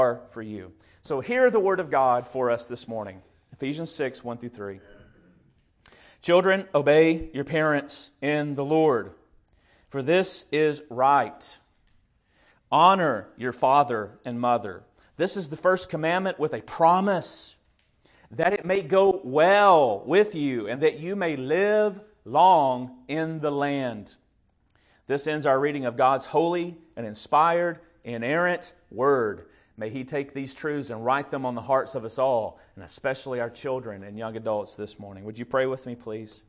are for you. So hear the word of God for us this morning. Ephesians 6, 1 through 3. Children, obey your parents in the Lord, for this is right. Honor your father and mother. This is the first commandment with a promise, that it may go well with you and that you may live long in the land. This ends our reading of God's holy and inspired, inerrant word. May He take these truths and write them on the hearts of us all, and especially our children and young adults this morning. Would you pray with me, please?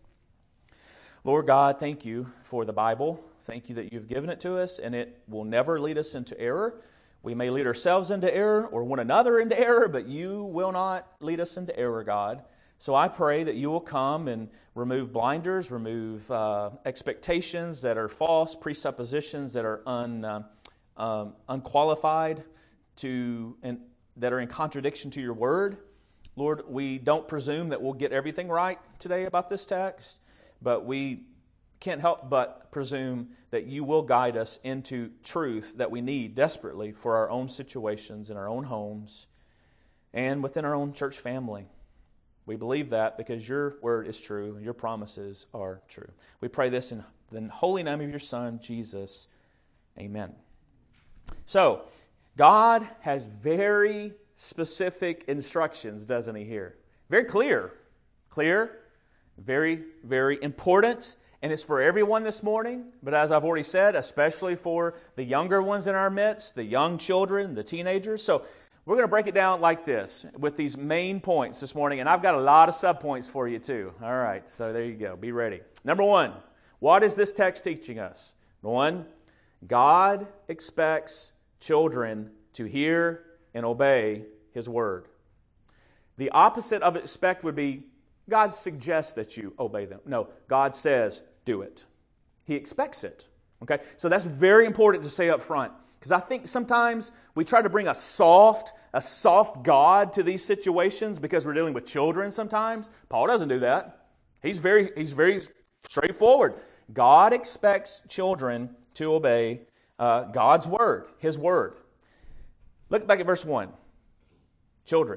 Lord God, thank you for the Bible. Thank you that you've given it to us, and it will never lead us into error. We may lead ourselves into error or one another into error, but you will not lead us into error, God. So I pray that you will come and remove blinders, remove expectations that are false, presuppositions that are unqualified, and that are in contradiction to your word. Lord, we don't presume that we'll get everything right today about this text, but we can't help but presume that you will guide us into truth that we need desperately for our own situations in our own homes and within our own church family. We believe that because your word is true and your promises are true. We pray this in the holy name of your Son, Jesus. Amen. So, God has very specific instructions, doesn't He, here? Very clear. Clear, very, very important. And it's for everyone this morning. But as I've already said, especially for the younger ones in our midst, the young children, the teenagers. So we're going to break it down like this with these main points this morning. And I've got a lot of subpoints for you too. All right, so there you go. Be ready. Number one, what is this text teaching us? One, God expects children to hear and obey His word. The opposite of expect would be God suggests that you obey them. No, God says do it. He expects it. Okay, so that's very important to say up front, because I think sometimes we try to bring a soft God to these situations because we're dealing with children sometimes. Paul doesn't do that. He's very straightforward. God expects children to obey God's word, His word. Look back at verse 1. Children,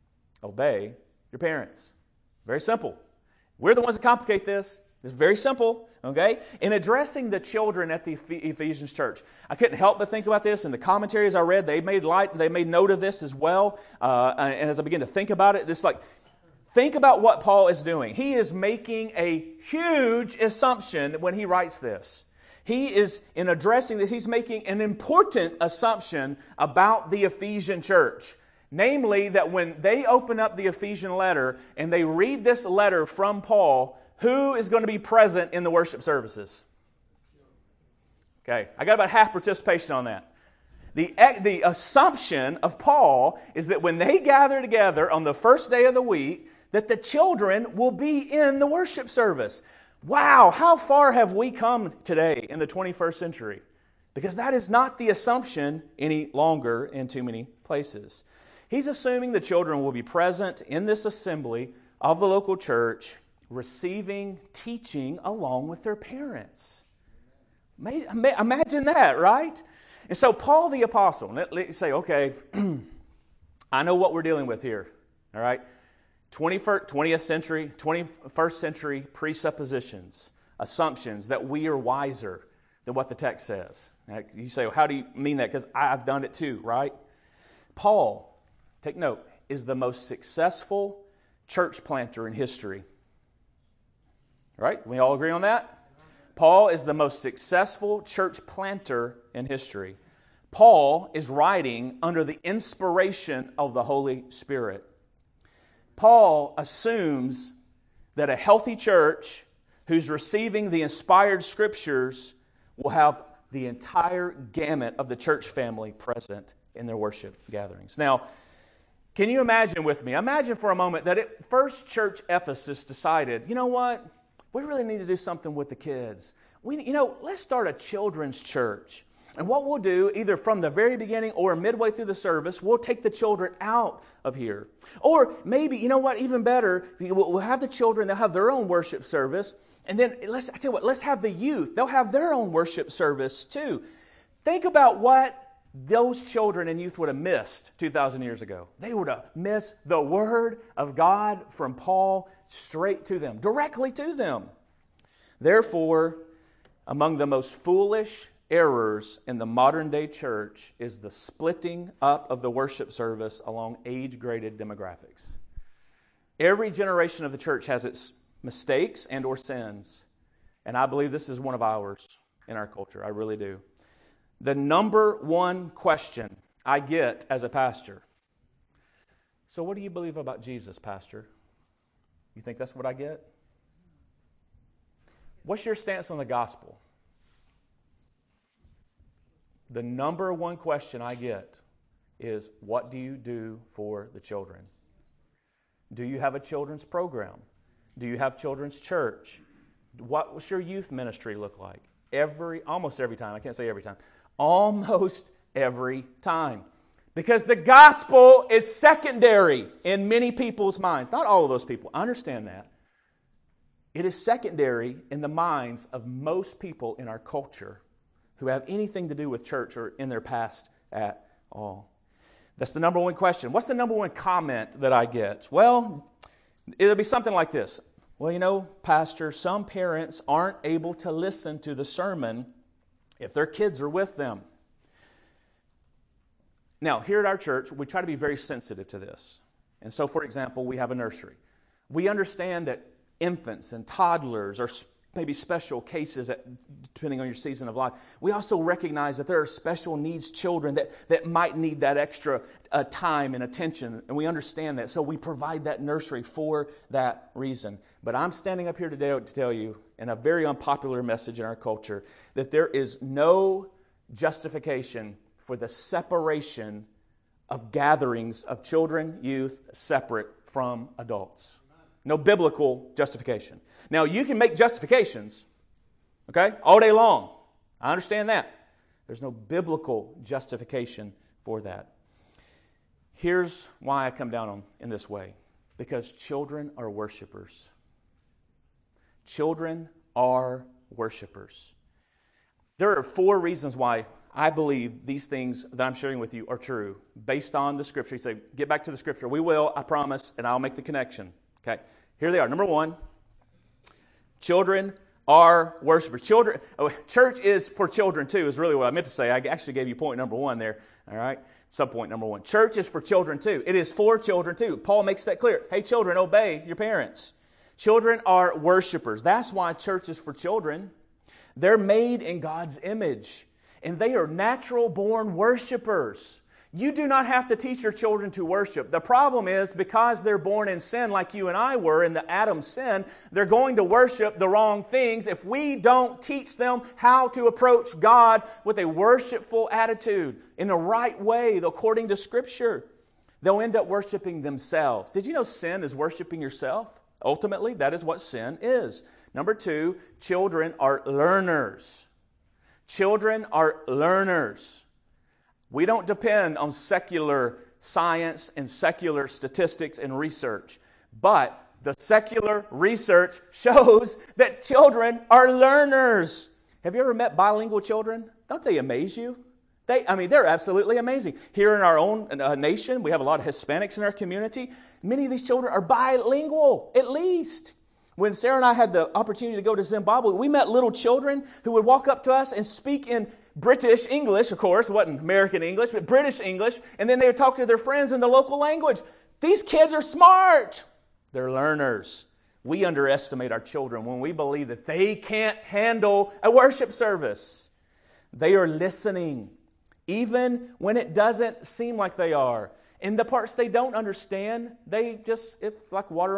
obey your parents. Very simple. We're the ones that complicate this. It's very simple, okay? In addressing the children at the Ephesians church, I couldn't help but think about this. In the commentaries I read, they made note of this as well. And as I began to think about it, it's like, think about what Paul is doing. He is making a huge assumption when he writes this. He is, in addressing this, he's making an important assumption about the Ephesian church. Namely, that when they open up the Ephesian letter and they read this letter from Paul, who is going to be present in the worship services? Okay, I got about half participation on that. The assumption of Paul is that when they gather together on the first day of the week, that the children will be in the worship service. Wow, how far have we come today in the 21st century? Because that is not the assumption any longer in too many places. He's assuming the children will be present in this assembly of the local church, receiving teaching along with their parents. Imagine that, right? And so Paul the Apostle, let's say, okay, I know what we're dealing with here, all right? 20th century, 21st century presuppositions, assumptions that we are wiser than what the text says. You say, well, how do you mean that? Because I've done it too, right? Paul, take note, is the most successful church planter in history. Right? We all agree on that? Paul is the most successful church planter in history. Paul is writing under the inspiration of the Holy Spirit. Paul assumes that a healthy church who's receiving the inspired Scriptures will have the entire gamut of the church family present in their worship gatherings. Now, can you imagine with me? Imagine for a moment that First Church Ephesus decided, you know what? We really need to do something with the kids. Let's start a children's church. And what we'll do, either from the very beginning or midway through the service, we'll take the children out of here. Or maybe, you know what, even better, we'll have the children, they'll have their own worship service. And then, let's have the youth. They'll have their own worship service too. Think about what those children and youth would have missed 2,000 years ago. They would have missed the Word of God from Paul straight to them, directly to them. Therefore, among the most foolish errors in the modern day church is the splitting up of the worship service along age-graded demographics. Every generation of the church has its mistakes and or sins, and I believe this is one of ours in our culture. I really do. The number one question I get as a pastor, so what do you believe about Jesus, Pastor? You think that's what I get? What's your stance on the gospel? The number one question I get is, what do you do for the children? Do you have a children's program? Do you have children's church? What does your youth ministry look like? Almost every time. I can't say every time. Almost every time. Because the gospel is secondary in many people's minds. Not all of those people. I understand that. It is secondary in the minds of most people in our culture who have anything to do with church or in their past at all. That's the number one question. What's the number one comment that I get? Well, it'll be something like this. Well, Pastor, some parents aren't able to listen to the sermon if their kids are with them. Now, here at our church, we try to be very sensitive to this. And so, for example, we have a nursery. We understand that infants and toddlers are maybe special cases depending on your season of life. We also recognize that there are special needs children that might need that extra time and attention, and we understand that. So we provide that nursery for that reason. But I'm standing up here today to tell you, in a very unpopular message in our culture, that there is no justification for the separation of gatherings of children, youth, separate from adults. No biblical justification. Now, you can make justifications, okay, all day long. I understand that. There's no biblical justification for that. Here's why I come down in this way. Because children are worshipers. Children are worshipers. There are 4 reasons why I believe these things that I'm sharing with you are true, based on the Scripture. You say, get back to the Scripture. We will, I promise, and I'll make the connection. Okay, here they are. Number 1, children are worshipers. Church is for children too, is really what I meant to say. I actually gave you point number 1 there. All right, subpoint number 1. Church is for children too. It is for children too. Paul makes that clear. Hey, children, obey your parents. Children are worshipers. That's why church is for children. They're made in God's image, and they are natural-born worshipers. You do not have to teach your children to worship. The problem is, because they're born in sin like you and I were in the Adam sin, they're going to worship the wrong things if we don't teach them how to approach God with a worshipful attitude in the right way, according to Scripture. They'll end up worshiping themselves. Did you know sin is worshiping yourself? Ultimately, that is what sin is. Number 2, children are learners. Children are learners. We don't depend on secular science and secular statistics and research. But the secular research shows that children are learners. Have you ever met bilingual children? Don't they amaze you? They're absolutely amazing. Here in our own nation, we have a lot of Hispanics in our community. Many of these children are bilingual, at least. When Sarah and I had the opportunity to go to Zimbabwe, we met little children who would walk up to us and speak in British English, of course. It wasn't American English, but British English. And then they would talk to their friends in the local language. These kids are smart. They're learners. We underestimate our children when we believe that they can't handle a worship service. They are listening, even when it doesn't seem like they are. In the parts they don't understand, it's like water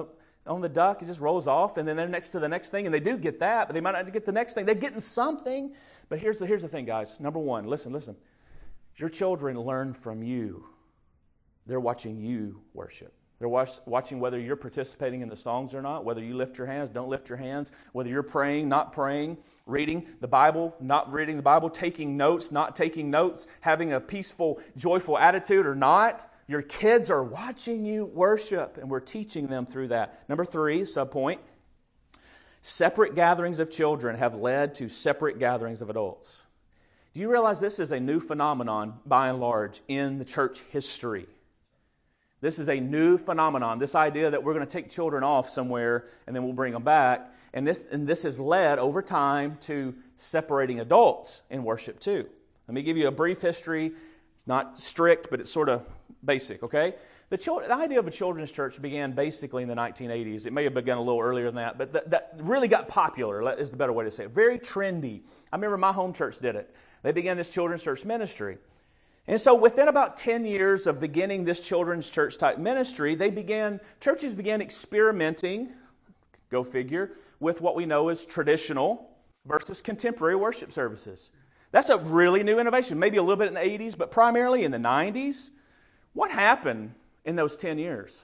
on the duck, it just rolls off, and then they're next to the next thing, and they do get that, but they might not get the next thing. They're getting something. But here's the thing, guys. Number 1, listen. Your children learn from you. They're watching you worship. They're watching whether you're participating in the songs or not, whether you lift your hands, don't lift your hands, whether you're praying, not praying, reading the Bible, not reading the Bible, taking notes, not taking notes, having a peaceful, joyful attitude or not. Your kids are watching you worship, and we're teaching them through that. Number 3, subpoint, separate gatherings of children have led to separate gatherings of adults. Do you realize this is a new phenomenon, by and large, in the church history? This is a new phenomenon, this idea that we're going to take children off somewhere and then we'll bring them back. And this has led over time to separating adults in worship too. Let me give you a brief history. It's not strict, but it's sort of basic, okay? The idea of a children's church began basically in the 1980s. It may have begun a little earlier than that, but that really got popular, is the better way to say it. Very trendy. I remember my home church did it. They began this children's church ministry. And so within about 10 years of beginning this children's church type ministry, churches began experimenting, go figure, with what we know as traditional versus contemporary worship services. That's a really new innovation, maybe a little bit in the 80s, but primarily in the 90s. What happened in those 10 years?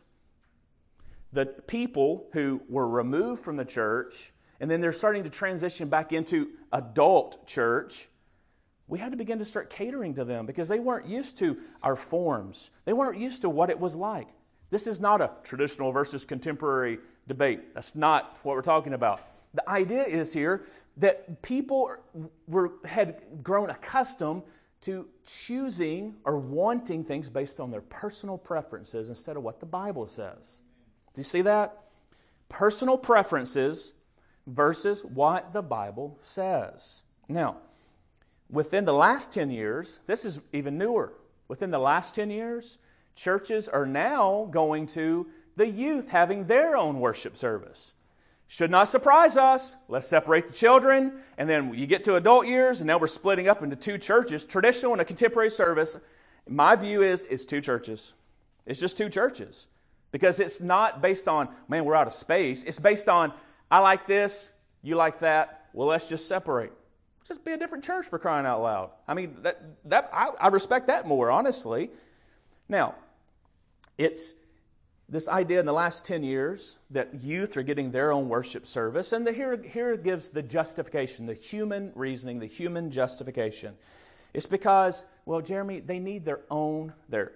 The people who were removed from the church, and then they're starting to transition back into adult church, we had to begin to start catering to them because they weren't used to our forms. They weren't used to what it was like. This is not a traditional versus contemporary debate. That's not what we're talking about. The idea is here that people had grown accustomed to choosing or wanting things based on their personal preferences instead of what the Bible says. Do you see that? Personal preferences versus what the Bible says. Now, within the last 10 years, this is even newer. Within the last 10 years, churches are now going to the youth having their own worship service. Should not surprise us. Let's separate the children, and then you get to adult years, and now we're splitting up into two churches, traditional and a contemporary service. My view is it's two churches. It's just two churches. Because it's not based on, man, we're out of space. It's based on, I like this, you like that. Well, let's just separate. Just be a different church, for crying out loud. I mean, I respect that more, honestly. Now, it's this idea in the last 10 years that youth are getting their own worship service. And here it gives the justification, the human reasoning, the human justification. It's because, well, Jeremy, they need their own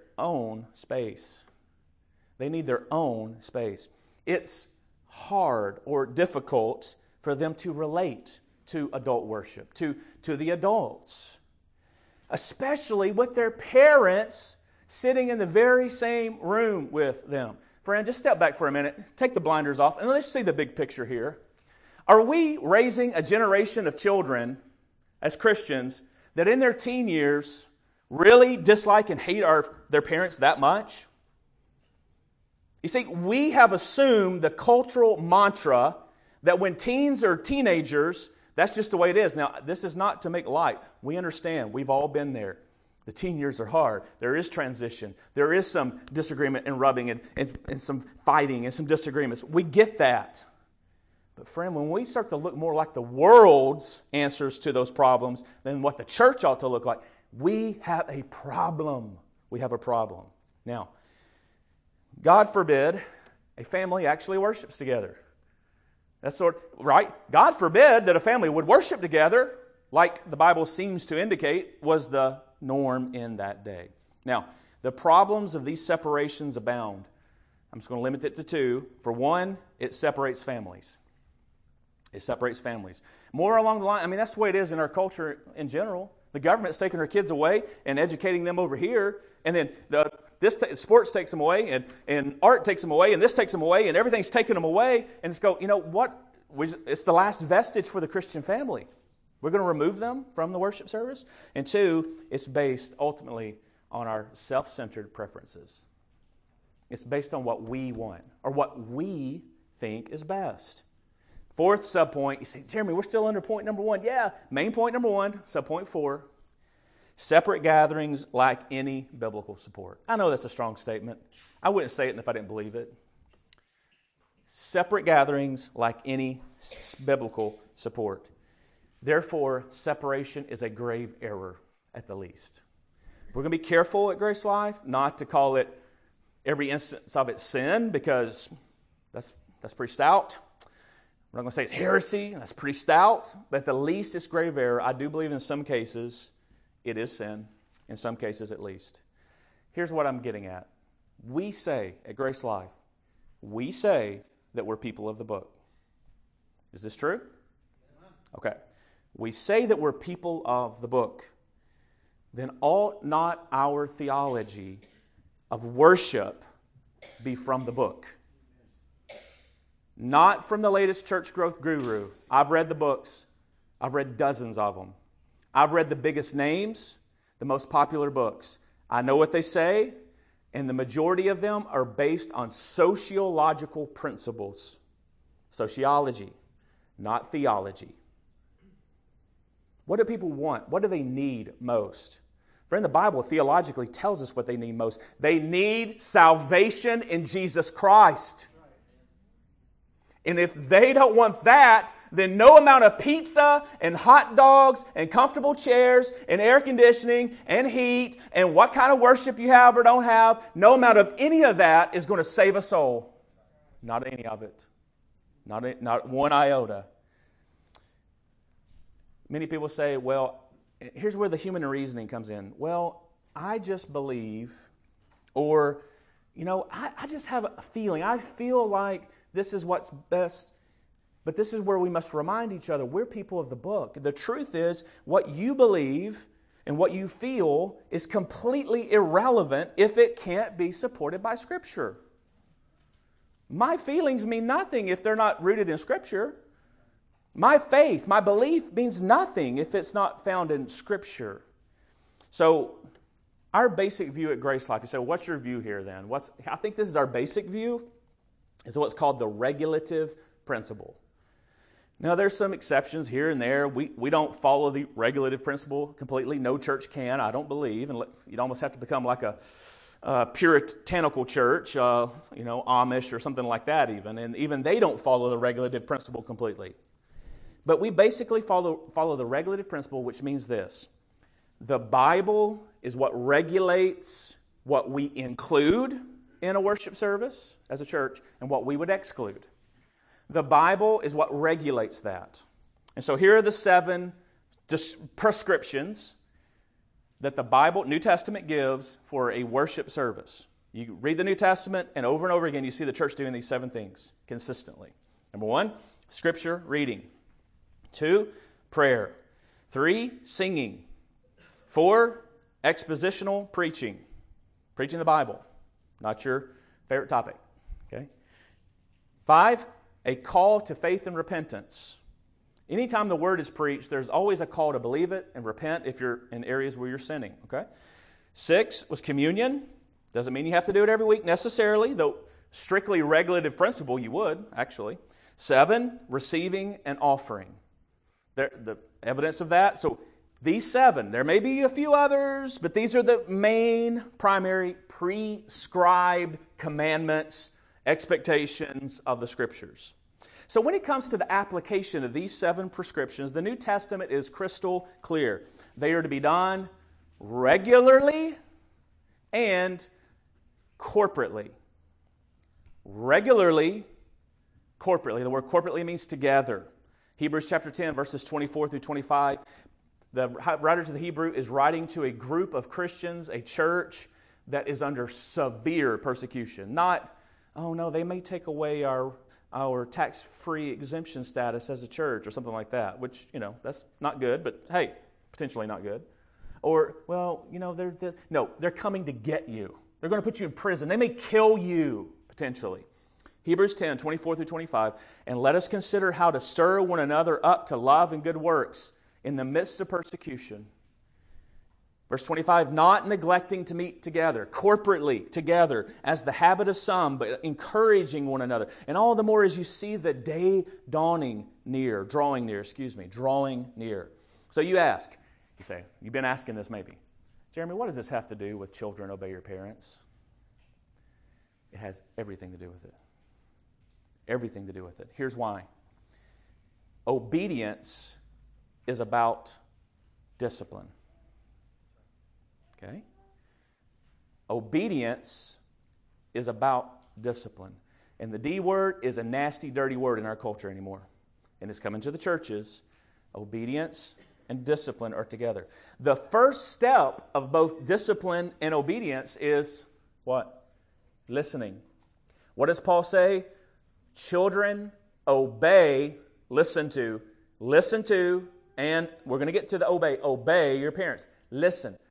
space. They need their own space. It's hard or difficult for them to relate to adult worship, to the adults, especially with their parents sitting in the very same room with them. Friend, just step back for a minute, take the blinders off, and let's see the big picture here. Are we raising a generation of children as Christians that in their teen years really dislike and hate their parents that much? You see, we have assumed the cultural mantra that when teens are teenagers, that's just the way it is. Now, this is not to make light. We understand. We've all been there. The teen years are hard. There is transition. There is some disagreement and rubbing and some fighting and some disagreements. We get that. But friend, when we start to look more like the world's answers to those problems than what the church ought to look like, we have a problem. We have a problem. Now, God forbid a family actually worships together. That's right? God forbid that a family would worship together, like the Bible seems to indicate was the norm in that day. Now, the problems of these separations abound. I'm just going to limit it to two. For one, it separates families. It separates families. More along the line, that's the way it is in our culture in general. The government's taking our kids away and educating them over here, and then sports takes them away, and art takes them away, and this takes them away, and everything's taking them away, and it's the last vestige for the Christian family. We're going to remove them from the worship service. And two, it's based ultimately on our self-centered preferences. It's based on what we want or what we think is best. Fourth subpoint, you say, Jeremy, we're still under point number 1. Yeah, main point number 1, subpoint 4. Separate gatherings lack any biblical support. I know that's a strong statement. I wouldn't say it if I didn't believe it. Separate gatherings lack any biblical support. Therefore, separation is a grave error at the least. We're going to be careful at Grace Life not to call it every instance of it sin, because that's pretty stout. We're not going to say it's heresy. That's pretty stout. But at the least, it's grave error. I do believe in some cases it is sin, in some cases at least. Here's what I'm getting at. We say at Grace Life, we say that we're people of the book. Is this true? Okay. We say that we're people of the book. then ought not our theology of worship be from the book? Not from the latest church growth guru. I've read the books. I've read dozens of them. I've read the biggest names, the most popular books. I know what they say, and the majority of them are based on sociological principles. Sociology, not theology. What do people want? What do they need most? Friend, the Bible theologically tells us what they need most. They need salvation in Jesus Christ. And if they don't want that, then no amount of pizza and hot dogs and comfortable chairs and air conditioning and heat and what kind of worship you have or don't have, no amount of any of that is going to save a soul. Not any of it. Not one iota. Many people say, well, here's where the human reasoning comes in. Well, I just believe, or, I just have a feeling. I feel like this is what's best. But this is where we must remind each other, we're people of the book. The truth is, what you believe and what you feel is completely irrelevant if it can't be supported by Scripture. My feelings mean nothing if they're not rooted in Scripture. My faith, my belief means nothing if it's not found in Scripture. So, our basic view at Grace Life, you say, well, what's your view here then? I think this is our basic view. It's what's called the regulative principle. Now, there's some exceptions here and there. We don't follow the regulative principle completely. No church can, I don't believe. And you'd almost have to become like a puritanical church, Amish or something like that even. And even they don't follow the regulative principle completely. But we basically follow the regulative principle, which means this. The Bible is what regulates what we include in a worship service as a church and what we would exclude. The Bible is what regulates that. And so here are the 7 prescriptions that the Bible, New Testament, gives for a worship service. You read the New Testament, and over again, you see the church doing these 7 things consistently. Number 1, Scripture reading. 2, prayer. 3, singing. 4, expositional preaching. Preaching the Bible. Not your favorite topic. Okay. 5, a call to faith and repentance. Anytime the word is preached, there's always a call to believe it and repent if you're in areas where you're sinning. Okay. 6 was communion. Doesn't mean you have to do it every week necessarily, though strictly regulative principle you would, actually. 7, receiving and offering. The evidence of that. So these 7, there may be a few others, but these are the main, primary, prescribed commandments, expectations of the Scriptures. So when it comes to the application of these 7 prescriptions, the New Testament is crystal clear. They are to be done regularly and corporately. Regularly, corporately. The word corporately means together. Hebrews chapter 10, verses 24 through 25. The writer to the Hebrew is writing to a group of Christians, a church that is under severe persecution. Not, oh no, they may take away our tax-free exemption status as a church or something like that, which, that's not good, but hey, potentially not good. Or, well, they're coming to get you. They're going to put you in prison. They may kill you, potentially. Hebrews 10, 24 through 25. And let us consider how to stir one another up to love and good works in the midst of persecution. Verse 25, not neglecting to meet together, corporately together, as the habit of some, but encouraging one another. And all the more as you see the day drawing near. So you ask, you say, you've been asking this maybe. Jeremy, what does this have to do with children obey your parents? It has everything to do with it. Everything to do with it. Here's why. Obedience is about discipline. Okay? Obedience is about discipline. And the D word is a nasty, dirty word in our culture anymore. And it's coming to the churches. Obedience and discipline are together. The first step of both discipline and obedience is what? Listening. What does Paul say? Children, obey, listen to, and we're going to get to the obey your parents. Listen.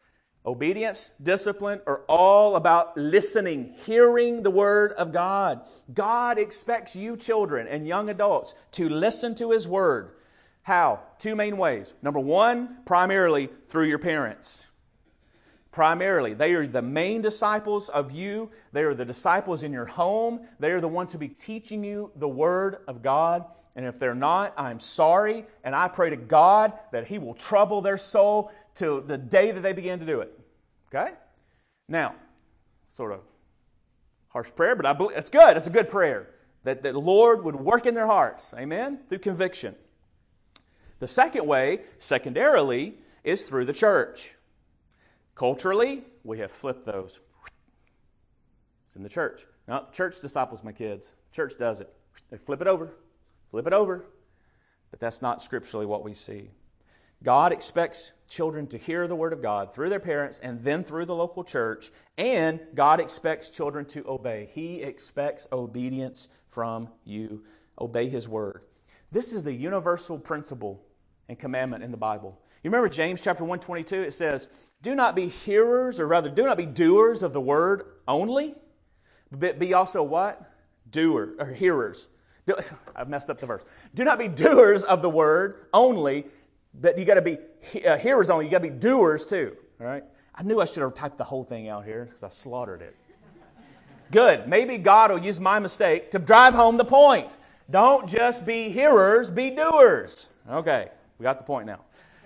Obedience, discipline are all about listening, hearing the Word of God. God expects you children and young adults to listen to His Word. How? Two main ways. Number one, primarily through your parents. Primarily. They are the main disciples of you. They are the disciples in your home. They are the ones who be teaching you the Word of God. And if they're not, I'm sorry. And I pray to God that He will trouble their soul to the day that they begin to do it. Okay? Now, sort of harsh prayer, but I believe it's good. It's a good prayer. That the Lord would work in their hearts. Amen? Through conviction. The second way, secondarily, is through the church. Culturally, we have flipped those. It's in the church. No, church disciples my kids. Church does it. They flip it over. Flip it over. But that's not scripturally what we see. God expects children to hear the Word of God through their parents and then through the local church. And God expects children to obey. He expects obedience from you. Obey His Word. This is the universal principle and commandment in the Bible. You remember James chapter 1:22? It says, do not be hearers, or rather, do not be doers of the Word only, but be also what? Doers, or hearers. I've messed up the verse. Do not be doers of the Word only, but you got to be hearers only. You got to be doers too. All right. I knew I should have typed the whole thing out here because I slaughtered it. Good. Maybe God will use my mistake to drive home the point. Don't just be hearers, be doers. Okay. We got the point now.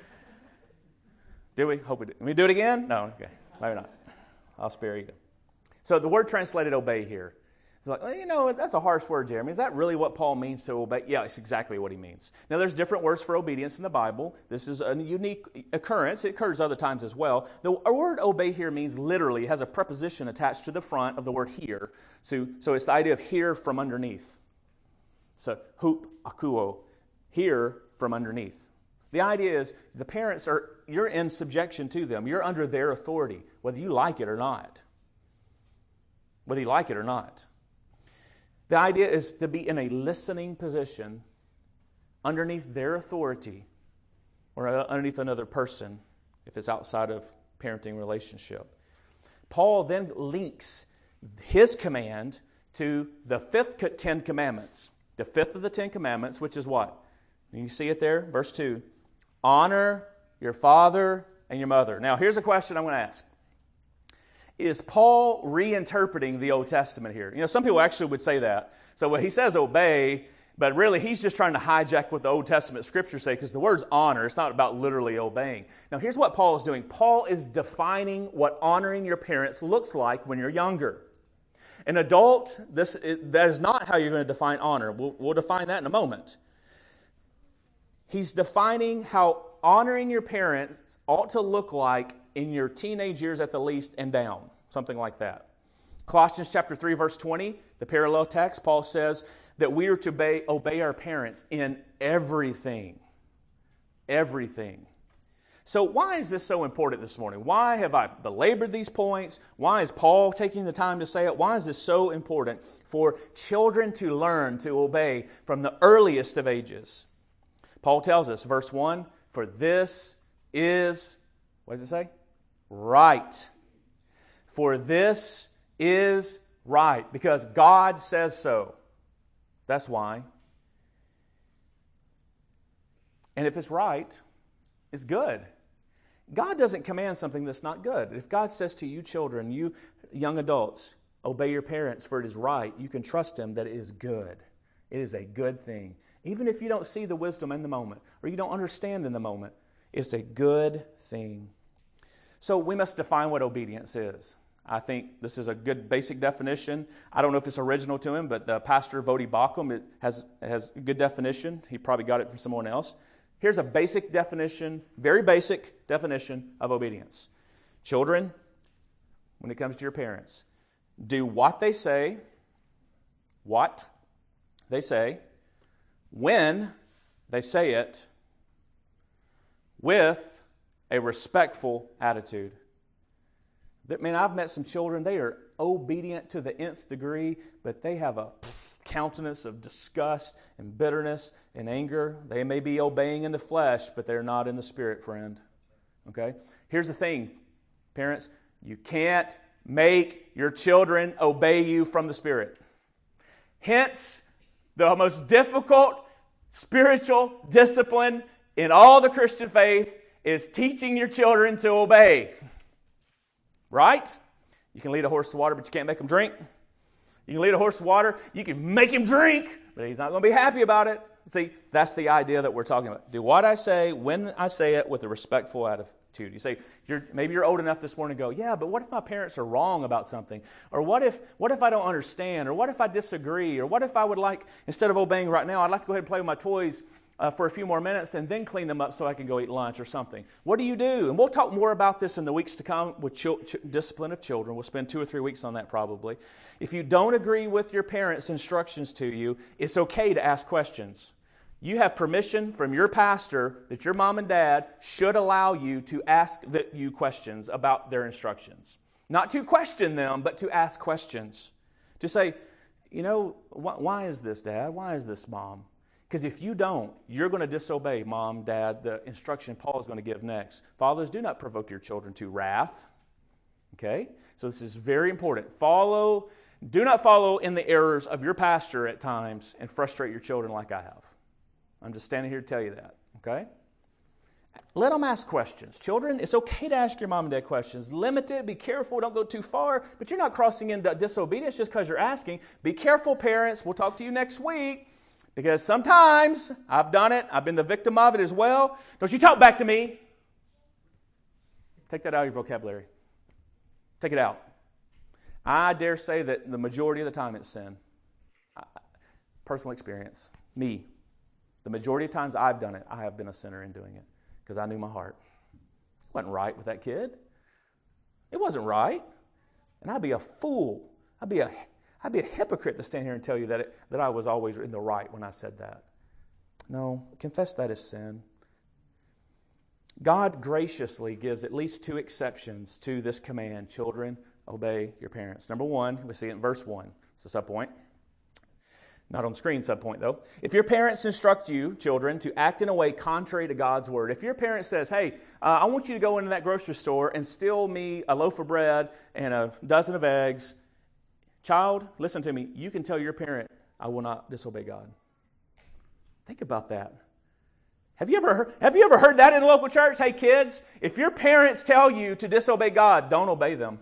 Do we? Hope we do. Can we do it again? No. Okay. Maybe not. I'll spare you. So the word translated obey here. It's like, well, that's a harsh word, Jeremy. Is that really what Paul means to obey? Yeah, it's exactly what he means. Now, there's different words for obedience in the Bible. This is a unique occurrence. It occurs other times as well. The word obey here means literally, it has a preposition attached to the front of the word hear. So it's the idea of hear from underneath. So, hup akuo, hear from underneath. The idea is the parents you're in subjection to them. You're under their authority, whether you like it or not. Whether you like it or not. The idea is to be in a listening position underneath their authority or underneath another person if it's outside of parenting relationship. Paul then links his command to the fifth 10 commandments. The fifth of the 10 commandments, which is what? You see it there, verse 2. Honor your father and your mother. Now, here's a question I'm going to ask. Is Paul reinterpreting the Old Testament here? Some people actually would say that. So when he says obey, but really he's just trying to hijack what the Old Testament scriptures say because the word's honor. It's not about literally obeying. Now, here's what Paul is doing. Paul is defining what honoring your parents looks like when you're younger. An adult, that is not how you're going to define honor. We'll define that in a moment. He's defining how honoring your parents ought to look like in your teenage years at the least and down. Something like that. Colossians chapter 3, verse 20, the parallel text, Paul says that we are to obey our parents in everything. Everything. So why is this so important this morning? Why have I belabored these points? Why is Paul taking the time to say it? Why is this so important for children to learn to obey from the earliest of ages? Paul tells us, verse 1, for this is, what does it say? Right. For this is right. Because God says so. That's why. And if it's right, it's good. God doesn't command something that's not good. If God says to you children, you young adults, obey your parents for it is right, you can trust Him that it is good. It is a good thing. Even if you don't see the wisdom in the moment or you don't understand in the moment, it's a good thing. So we must define what obedience is. I think this is a good basic definition. I don't know if it's original to him, but the pastor Vodi Bakum has a good definition. He probably got it from someone else. Here's a basic definition, very basic definition of obedience. Children, when it comes to your parents, do what they say, when they say it, with a respectful attitude. I've met some children, they are obedient to the nth degree, but they have a countenance of disgust and bitterness and anger. They may be obeying in the flesh, but they're not in the spirit, friend. Okay? Here's the thing. Parents, you can't make your children obey you from the Spirit. Hence, the most difficult spiritual discipline in all the Christian faith is teaching your children to obey. Right? You can lead a horse to water, but you can't make him drink. You can lead a horse to water, you can make him drink, but he's not going to be happy about it. See, that's the idea that we're talking about. Do what I say, when I say it, with a respectful attitude. You say, maybe you're old enough this morning to go, yeah, but what if my parents are wrong about something? Or what if I don't understand? Or what if I disagree? Or what if I would like, instead of obeying right now, I'd like to go ahead and play with my toys for a few more minutes and then clean them up so I can go eat lunch or something. What do you do? And we'll talk more about this in the weeks to come with discipline of children. We'll spend 2 or 3 weeks on that probably. If you don't agree with your parents' instructions to you, it's okay to ask questions. You have permission from your pastor that your mom and dad should allow you to ask you questions about their instructions. Not to question them, but to ask questions. To say, why is this, Dad? Why is this, Mom? Because if you don't, you're going to disobey, Mom, Dad, the instruction Paul is going to give next. Fathers, do not provoke your children to wrath. Okay? So this is very important. Do not follow in the errors of your pastor at times and frustrate your children like I have. I'm just standing here to tell you that. Okay? Let them ask questions. Children, it's okay to ask your mom and dad questions. Limit it. Be careful. Don't go too far. But you're not crossing into disobedience just because you're asking. Be careful, parents. We'll talk to you next week. Because sometimes, I've done it, I've been the victim of it as well. Don't you talk back to me. Take that out of your vocabulary. Take it out. I dare say that the majority of the time it's sin. Personal experience. Me. The majority of times I've done it, I have been a sinner in doing it. Because I knew my heart. It wasn't right with that kid. It wasn't right. And I'd be a fool. I'd be a hypocrite to stand here and tell you that I was always in the right when I said that. No, confess that as sin. God graciously gives at least 2 exceptions to this command. Children, obey your parents. Number 1, we see it in verse 1. It's a subpoint. Not on the screen, subpoint though. If your parents instruct you, children, to act in a way contrary to God's word. If your parent says, hey, I want you to go into that grocery store and steal me a loaf of bread and a dozen of eggs. Child, listen to me. You can tell your parent, I will not disobey God. Think about that. Have you ever heard that in a local church? Hey kids, if your parents tell you to disobey God, don't obey them.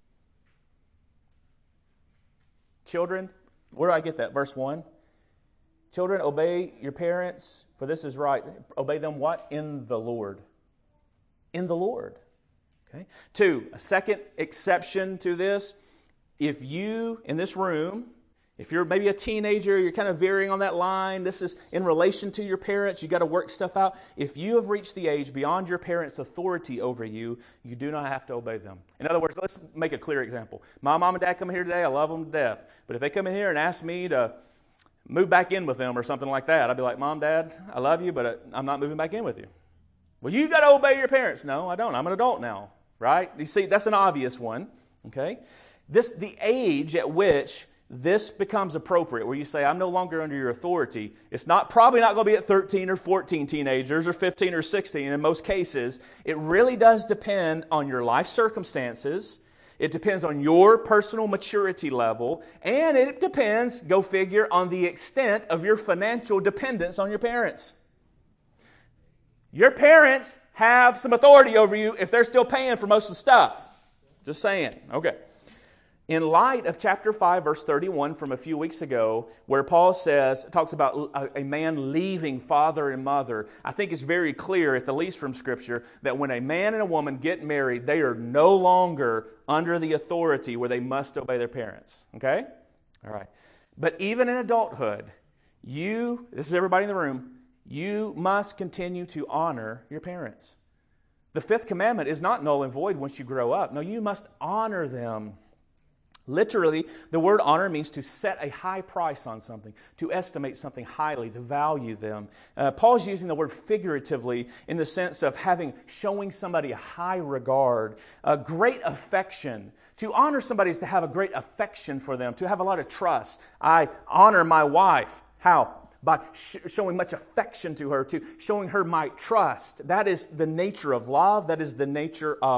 Children, where do I get that? Verse 1. Children, obey your parents, for this is right. Obey them what? In the Lord. In the Lord. Okay. 2, a second exception to this. If you, in this room, if you're maybe a teenager, you're kind of veering on that line, this is in relation to your parents, you got to work stuff out. If you have reached the age beyond your parents' authority over you, you do not have to obey them. In other words, let's make a clear example. My mom and dad come here today, I love them to death. But if they come in here and ask me to move back in with them or something like that, I'd be like, Mom, Dad, I love you, but I'm not moving back in with you. Well, you got to obey your parents. No, I don't. I'm an adult now, right? You see, that's an obvious one, okay? The age at which this becomes appropriate, where you say, I'm no longer under your authority, it's probably not going to be at 13 or 14 teenagers or 15 or 16 in most cases. It really does depend on your life circumstances. It depends on your personal maturity level. And it depends, go figure, on the extent of your financial dependence on your parents. Your parents have some authority over you if they're still paying for most of the stuff. Just saying. Okay. In light of chapter 5, verse 31 from a few weeks ago, where Paul talks about a man leaving father and mother, I think it's very clear, at the least from Scripture, that when a man and a woman get married, they are no longer under the authority where they must obey their parents. Okay? All right. But even in adulthood, this is everybody in the room, you must continue to honor your parents. The 5th commandment is not null and void once you grow up. No, you must honor them. Literally, the word honor means to set a high price on something, to estimate something highly, to value them. Paul's using the word figuratively in the sense of showing somebody a high regard, a great affection. To honor somebody is to have a great affection for them, to have a lot of trust. I honor my wife. How? By showing much affection to her, to showing her my trust. That is the nature of love. That is the nature of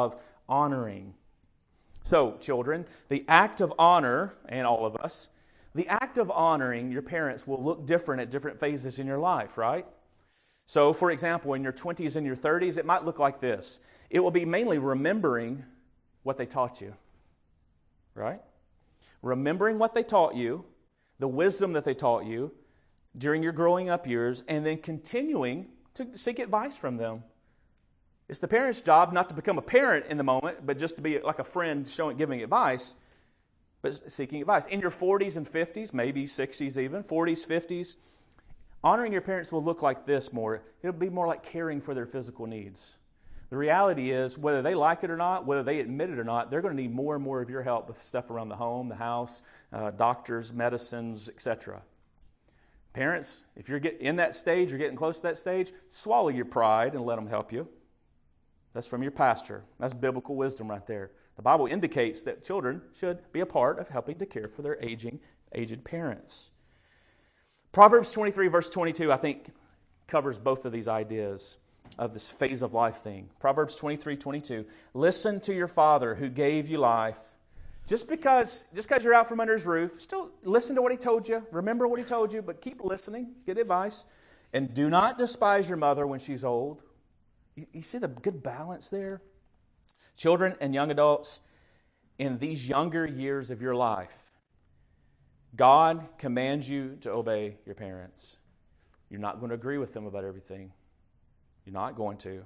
honoring. So, children, the act of honor, and all of us, the act of honoring your parents will look different at different phases in your life, right? So, for example, in your 20s and your 30s, it might look like this. It will be mainly remembering what they taught you, right? Remembering what they taught you, the wisdom that they taught you during your growing up years, and then continuing to seek advice from them. It's the parent's job not to become a parent in the moment, but just to be like a friend giving advice, but seeking advice. In your 40s and 50s, maybe 60s even, 40s, 50s, honoring your parents will look like this more. It'll be more like caring for their physical needs. The reality is, whether they like it or not, whether they admit it or not, they're going to need more and more of your help with stuff around the home, the house, doctors, medicines, etc. Parents, if you're in that stage, you're getting close to that stage, swallow your pride and let them help you. That's from your pastor. That's biblical wisdom right there. The Bible indicates that children should be a part of helping to care for their aged parents. Proverbs 23, verse 22, I think, covers both of these ideas of this phase of life thing. Proverbs 23, 22. Listen to your father who gave you life. Just because you're out from under his roof, still listen to what he told you. Remember what he told you, but keep listening. Get advice. And do not despise your mother when she's old. You see the good balance there? Children and young adults, in these younger years of your life, God commands you to obey your parents. You're not going to agree with them about everything. You're not going to.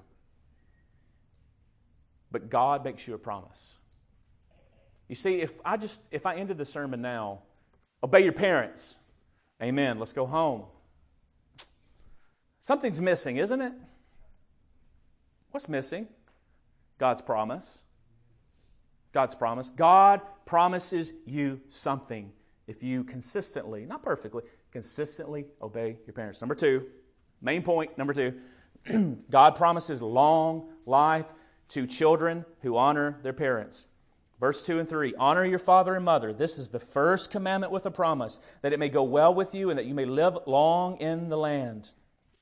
But God makes you a promise. You see, if I ended the sermon now, obey your parents. Amen. Let's go home. Something's missing, isn't it? What's missing? God's promise. God's promise. God promises you something if you consistently, not perfectly, consistently obey your parents. Number two, main point, number two, God promises long life to children who honor their parents. Verse 2 and 3, honor your father and mother. This is the first commandment with a promise, that it may go well with you and that you may live long in the land.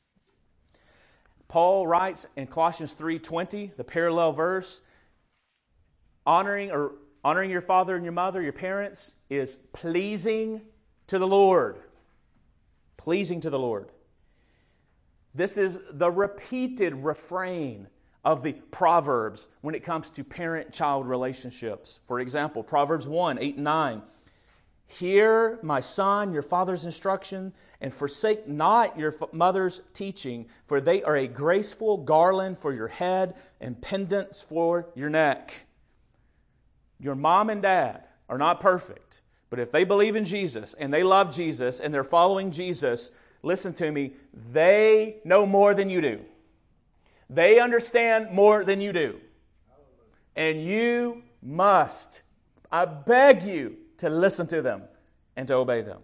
Paul writes in Colossians 3:20, the parallel verse, honoring your father and your mother, your parents, is pleasing to the Lord. Pleasing to the Lord. This is the repeated refrain of the Proverbs when it comes to parent-child relationships. For example, Proverbs 1, 8 and 9. Hear, my son, your father's instruction, and forsake not your mother's teaching, for they are a graceful garland for your head and pendants for your neck. Your mom and dad are not perfect, but if they believe in Jesus and they love Jesus and they're following Jesus, listen to me, they know more than you do. They understand more than you do. And you must, I beg you, to listen to them and to obey them.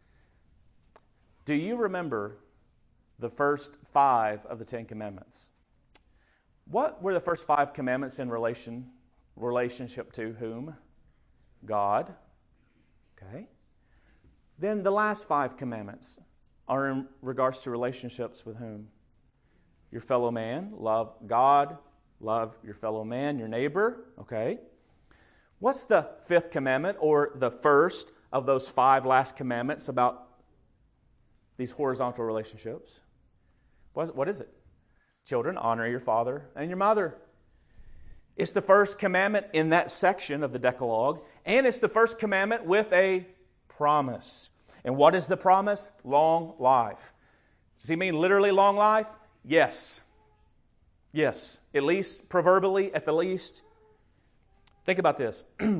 Do you remember the first 5 of the 10 commandments? What were the first 5 commandments in relationship to whom? God. Okay. Then the last 5 commandments are in regards to relationships with whom? Your fellow man. Love God. Love your fellow man, your neighbor. Okay. What's the 5th commandment, or the first of those 5 last commandments about these horizontal relationships? What is it? Children, honor your father and your mother. It's the first commandment in that section of the Decalogue, and it's the first commandment with a promise. And what is the promise? Long life. Does he mean literally long life? Yes. Yes. At least, proverbially, at the least. Think about this.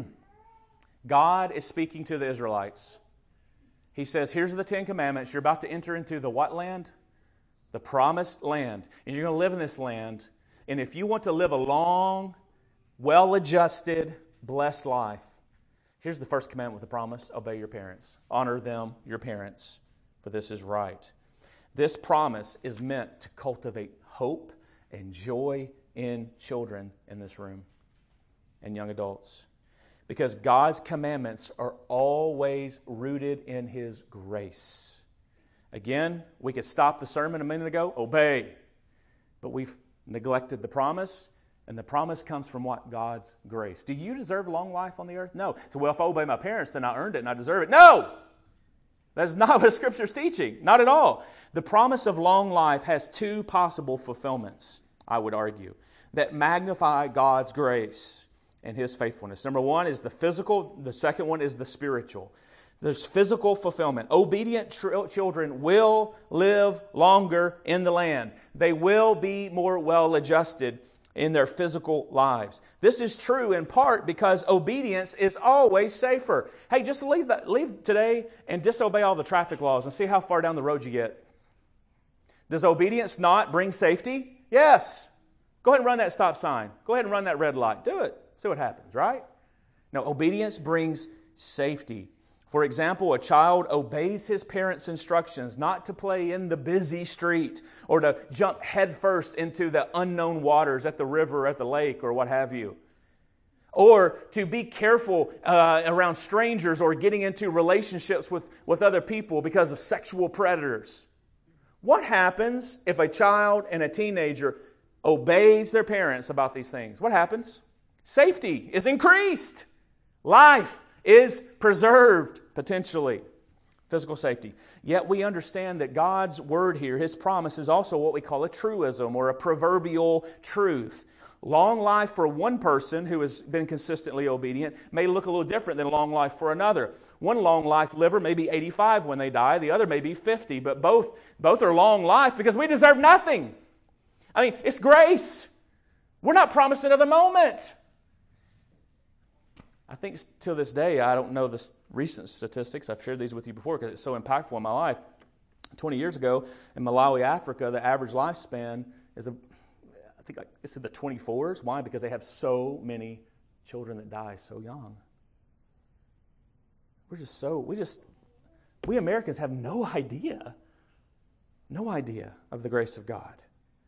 God is speaking to the Israelites. He says, here's the 10 commandments. You're about to enter into the what land? The promised land. And you're going to live in this land. And if you want to live a long, well-adjusted, blessed life, here's the first commandment with a promise. Obey your parents. Honor them, your parents, for this is right. This promise is meant to cultivate hope and joy in children in this room and young adults. Because God's commandments are always rooted in His grace. Again, we could stop the sermon a minute ago, obey. But we've neglected the promise, And the promise comes from what? God's grace. Do you deserve long life on the earth? No. So, well, if I obey my parents, then I earned it and I deserve it. No! That's not what Scripture's teaching. Not at all. The promise of long life has two possible fulfillments, I would argue, that magnify God's grace and His faithfulness. Number one is the physical. The second one is the spiritual. There's physical fulfillment. Obedient children will live longer in the land. They will be more well-adjusted in their physical lives. This is true in part because obedience is always safer. Hey, just leave today and disobey all the traffic laws and see how far down the road you get. Does obedience not bring safety? Yes. Go ahead and run that stop sign. Go ahead and run that red light. Do it. See what happens, right? No, obedience brings safety. For example, a child obeys his parents' instructions not to play in the busy street or to jump headfirst into the unknown waters at the river, at the lake, or what have you. Or to be careful around strangers or getting into relationships with other people because of sexual predators. What happens if a child and a teenager obeys their parents about these things? What happens? Safety is increased. Life is preserved, potentially. Physical safety. Yet we understand that God's word here, His promise, is also what we call a truism or a proverbial truth. Long life for one person who has been consistently obedient may look a little different than long life for another. One long life liver may be 85 when they die, the other may be 50, but both are long life because we deserve nothing. I mean, it's grace. We're not promised another moment. I think till this day, I don't know the recent statistics. I've shared these with you before because it's so impactful in my life. 20 years ago in Malawi, Africa, the average lifespan is I think it's in the 24s. Why? Because they have so many children that die so young. We Americans have no idea of the grace of God.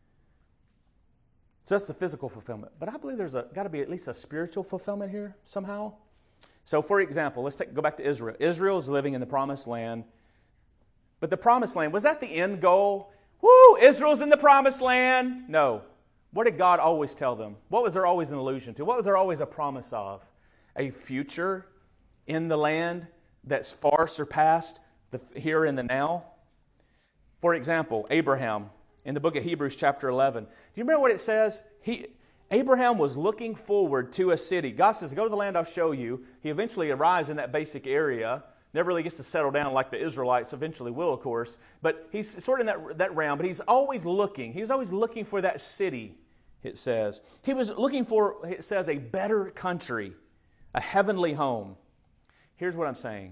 So that's the physical fulfillment. But I believe there's got to be at least a spiritual fulfillment here somehow. So for example, let's go back to Israel. Israel is living in the promised land. But the promised land, was that the end goal? Woo, Israel's in the promised land. No. What did God always tell them? What was there always an allusion to? What was there always a promise of? A future in the land that's far surpassed the here and the now. For example, Abraham. In the book of Hebrews chapter 11. Do you remember what it says? Abraham was looking forward to a city. God says, go to the land I'll show you. He eventually arrives in that basic area. Never really gets to settle down like the Israelites eventually will, of course. But he's sort of in that realm. But he's always looking. He's always looking for that city, it says. He was looking for, it says, a better country, a heavenly home. Here's what I'm saying.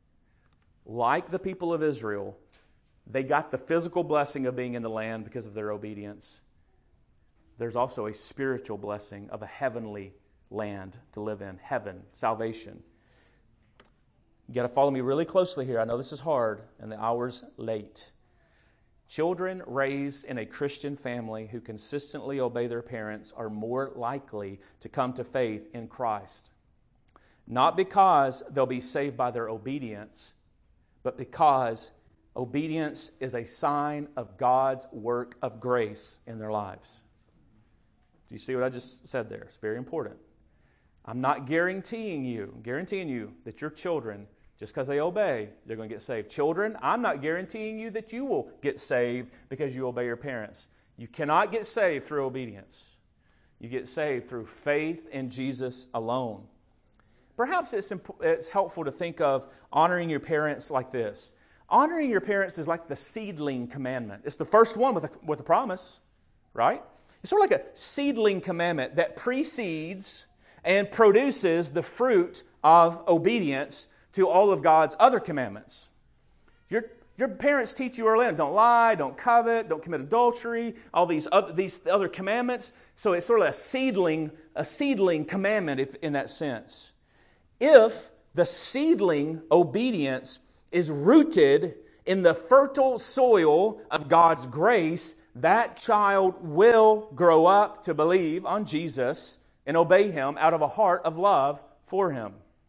Like the people of Israel, they got the physical blessing of being in the land because of their obedience. There's also a spiritual blessing of a heavenly land to live in. Heaven, salvation. You got to follow me really closely here. I know this is hard and the hour's late. Children raised in a Christian family who consistently obey their parents are more likely to come to faith in Christ. Not because they'll be saved by their obedience, but because obedience is a sign of God's work of grace in their lives. Do you see what I just said there? It's very important. I'm not guaranteeing you that your children, just because they obey, they're going to get saved. Children, I'm not guaranteeing you that you will get saved because you obey your parents. You cannot get saved through obedience. You get saved through faith in Jesus alone. Perhaps it's helpful to think of honoring your parents like this. Honoring your parents is like the seedling commandment. It's the first one with a promise, right? It's sort of like a seedling commandment that precedes and produces the fruit of obedience to all of God's other commandments. Your parents teach you early on, don't lie, don't covet, don't commit adultery, all these other commandments. So it's sort of a seedling commandment in that sense. If the seedling obedience is rooted in the fertile soil of God's grace, that child will grow up to believe on Jesus and obey Him out of a heart of love for Him.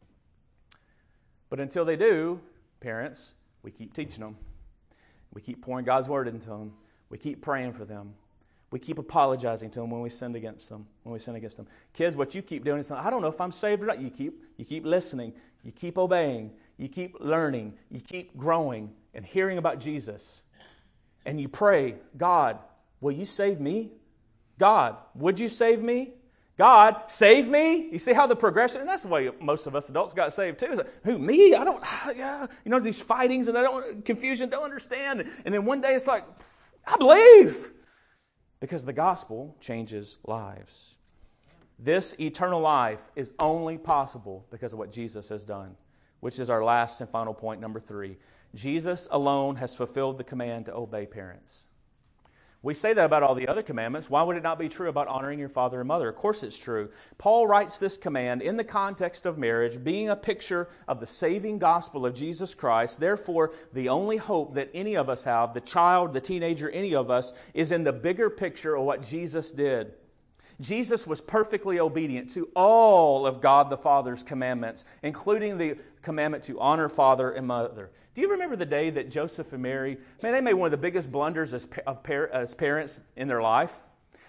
But until they do, parents, we keep teaching them. We keep pouring God's Word into them. We keep praying for them. We keep apologizing to them when we sin against them. Kids, what you keep doing is, I don't know if I'm saved or not. You keep listening. You keep obeying. You keep learning. You keep growing and hearing about Jesus. And you pray, God, will you save me? God, would you save me? God, save me? You see how the progression, and that's the way most of us adults got saved too. It's like, who, me? I don't, yeah. These fightings and confusion, don't understand. And then one day it's like, I believe. Because the gospel changes lives. This eternal life is only possible because of what Jesus has done, which is our last and final point, number 3. Jesus alone has fulfilled the command to obey parents. We say that about all the other commandments. Why would it not be true about honoring your father and mother? Of course it's true. Paul writes this command in the context of marriage, being a picture of the saving gospel of Jesus Christ. Therefore, the only hope that any of us have, the child, the teenager, any of us, is in the bigger picture of what Jesus did. Jesus was perfectly obedient to all of God the Father's commandments, including the commandment to honor father and mother. Do you remember the day that Joseph and Mary, they made one of the biggest blunders as parents in their life?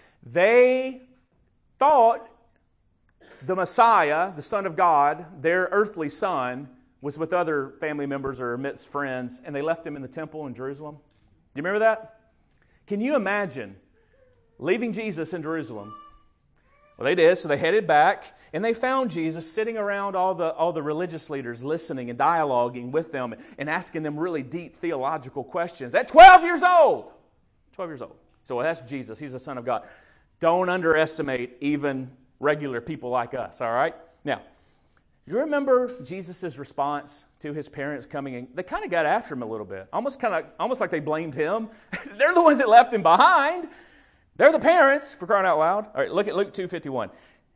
They thought the Messiah, the Son of God, their earthly son, was with other family members or amidst friends, and they left him in the temple in Jerusalem. Do you remember that? Can you imagine leaving Jesus in Jerusalem? Well, they did, so they headed back, and they found Jesus sitting around all the religious leaders, listening and dialoguing with them and asking them really deep theological questions at 12 years old. 12 years old. So that's Jesus. He's the Son of God. Don't underestimate even regular people like us, all right? Now, you remember Jesus' response to his parents coming in? They kind of got after him a little bit, almost like they blamed him. They're the ones that left him behind. They're the parents, for crying out loud. All right, look at Luke 2:51.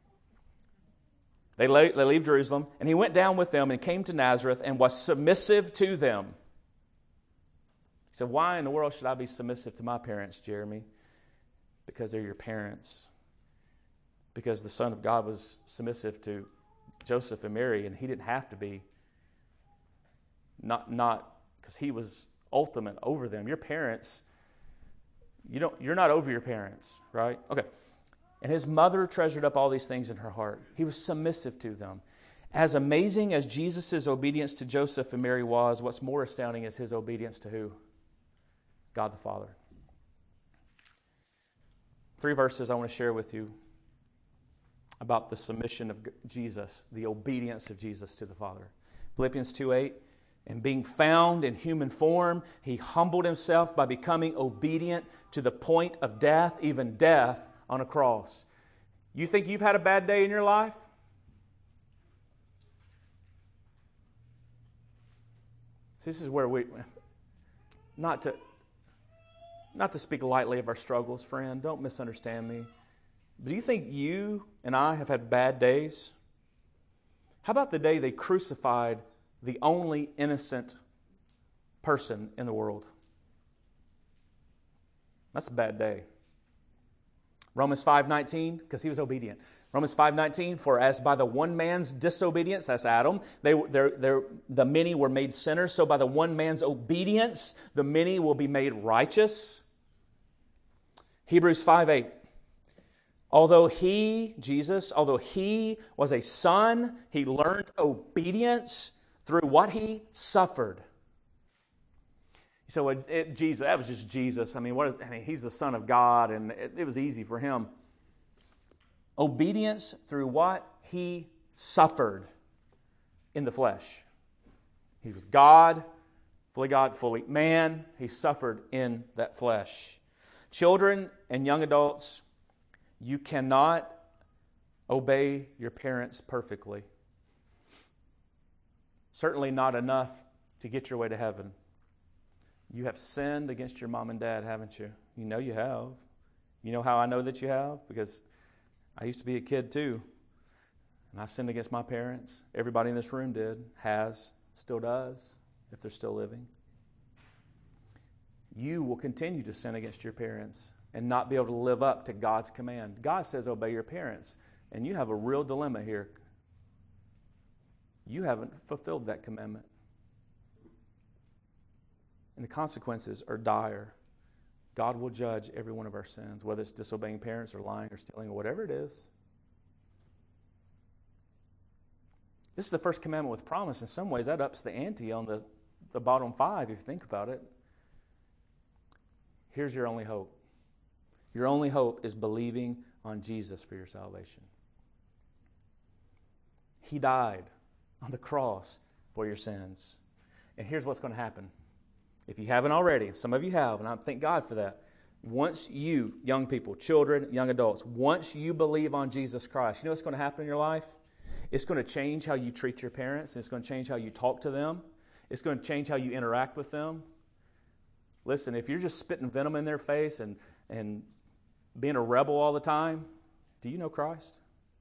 They leave Jerusalem, and he went down with them and came to Nazareth and was submissive to them. He said, why in the world should I be submissive to my parents, Jeremy? Because they're your parents. Because the Son of God was submissive to Joseph and Mary, and he didn't have to be. Not because he was ultimate over them. Your parents, you're not over your parents, right? Okay. And his mother treasured up all these things in her heart. He was submissive to them. As amazing as Jesus' obedience to Joseph and Mary was, what's more astounding is his obedience to who? God the Father. 3 verses I want to share with you about the submission of Jesus, the obedience of Jesus to the Father. Philippians 2:8. And being found in human form, he humbled himself by becoming obedient to the point of death, even death on a cross. You think you've had a bad day in your life? This is where we, not to speak lightly of our struggles, friend, don't misunderstand me. But do you think you and I have had bad days? How about the day they crucified the only innocent person in the world? That's a bad day. Romans 5:19, because he was obedient. Romans 5:19, for as by the one man's disobedience, that's Adam, the many were made sinners, so by the one man's obedience, the many will be made righteous. Hebrews 5:8, although he, Jesus, although he was a son, he learned obedience through what he suffered. So Jesus, that was just Jesus. He's the Son of God, and it was easy for him. Obedience through what he suffered in the flesh. He was God, fully man. He suffered in that flesh. Children and young adults, you cannot obey your parents perfectly. Certainly not enough to get your way to heaven. You have sinned against your mom and dad, haven't you? You know you have. You know how I know that you have? Because I used to be a kid too. And I sinned against my parents. Everybody in this room did, has, still does, if they're still living. You will continue to sin against your parents and not be able to live up to God's command. God says obey your parents. And you have a real dilemma here. You haven't fulfilled that commandment. And the consequences are dire. God will judge every one of our sins, whether it's disobeying parents or lying or stealing or whatever it is. This is the first commandment with promise. In some ways, that ups the ante on the bottom 5, if you think about it. Here's your only hope. Your only hope is believing on Jesus for your salvation. He died on the cross for your sins. And here's what's going to happen. If you haven't already, some of you have, and I thank God for that. Once you, young people, children, young adults, once you believe on Jesus Christ, you know what's going to happen in your life? It's going to change how you treat your parents. It's going to change how you talk to them. It's going to change how you interact with them. Listen, if you're just spitting venom in their face and being a rebel all the time, do you know Christ?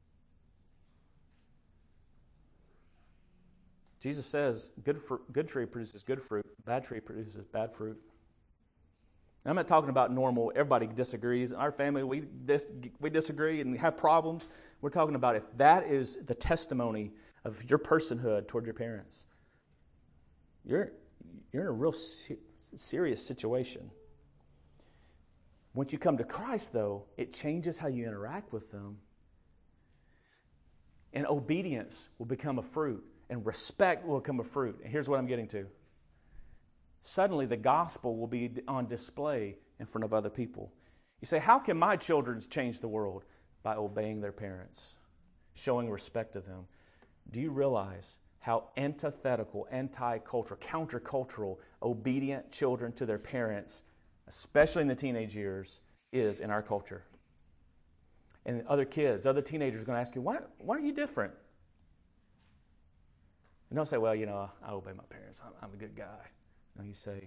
Jesus says, good tree produces good fruit, bad tree produces bad fruit. I'm not talking about normal, everybody disagrees. In our family, we disagree and have problems. We're talking about if that is the testimony of your personhood toward your parents, you're in a real serious situation. Once you come to Christ, though, it changes how you interact with them. And obedience will become a fruit. And respect will become a fruit. And here's what I'm getting to. Suddenly, the gospel will be on display in front of other people. You say, how can my children change the world? By obeying their parents, showing respect to them. Do you realize how antithetical, anti-cultural, countercultural, obedient children to their parents, especially in the teenage years, is in our culture? And other kids, other teenagers are going to ask you, why are you different? And don't say, well, I obey my parents. I'm a good guy. No, you say,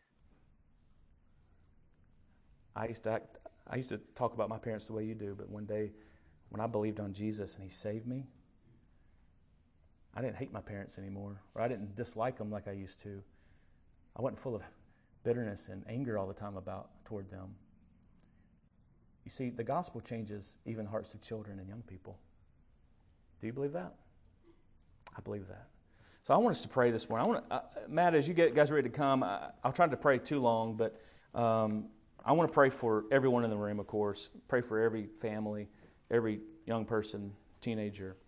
I used to talk about my parents the way you do, but one day when I believed on Jesus and He saved me, I didn't hate my parents anymore, or I didn't dislike them like I used to. I wasn't full of bitterness and anger all the time toward them. You see, the gospel changes even hearts of children and young people. Do you believe that? I believe that. So I want us to pray this morning. Matt, as you guys are ready to come, I'll try not to pray too long, but I want to pray for everyone in the room, of course. Pray for every family, every young person, teenager.